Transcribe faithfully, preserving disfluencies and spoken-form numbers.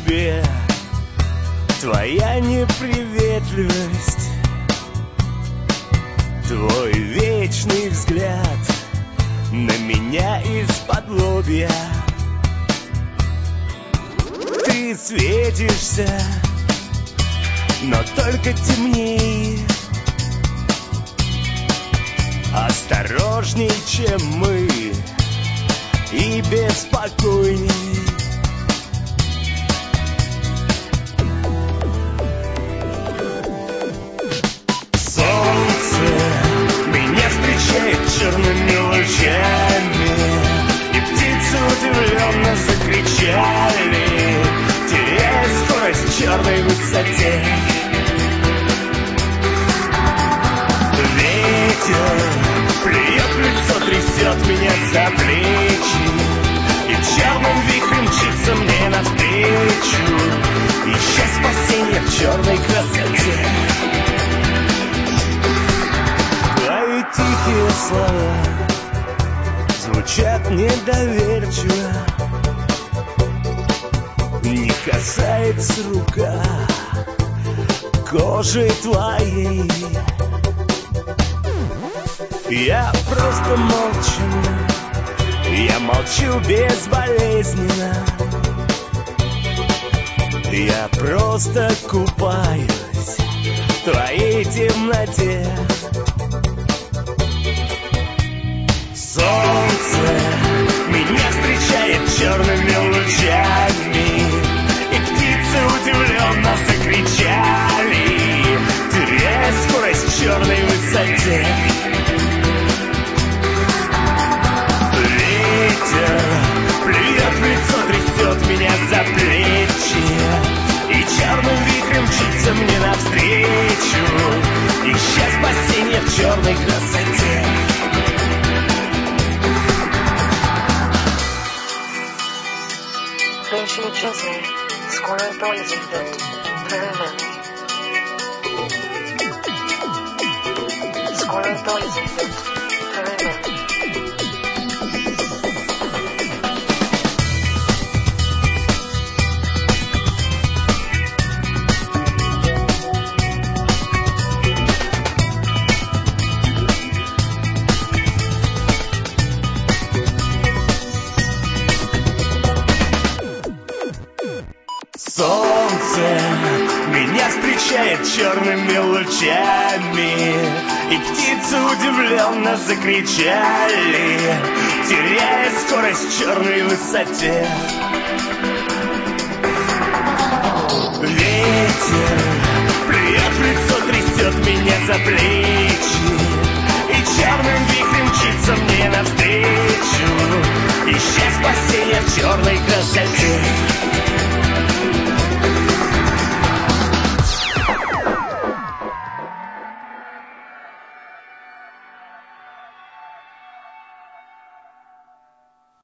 тебе твоя неприветливость, твой вечный взгляд на меня из-под лобья. Ты светишься, но только темнее, осторожней, чем мы, и беспокойней. Солнце меня встречает черными лучами, и птицы удивленно закричали, теряя скорость в черной высоте. Ветер плюет в лицо, трясет меня за плечи, и черным вихрем мчится мне навстречу, ища спасенья в черной красоте. Твои тихие слова звучат недоверчиво, не касается рука кожи твоей. Я просто молчу, я молчу безболезненно, я просто купаюсь в твоей темноте. Солнце меня встречает черными лучами, и птицы удивленно закричали, теряя скорость в черной высоте. Ветер плюет в лицо, трясет меня за плечи, и черным вихрем мчится мне навстречу, ища спасенья в черной красоте. Женщины честные, скоро произойдет перемен. Скоро произойдет перемен. Солнце меня встречает черными лучами, и птицы удивленно закричали, теряя скорость в черной высоте. Ветер плюет в лицо, трясет меня за плечи, и черным вихрем мчится мне навстречу, ища спасенья в черной красоте.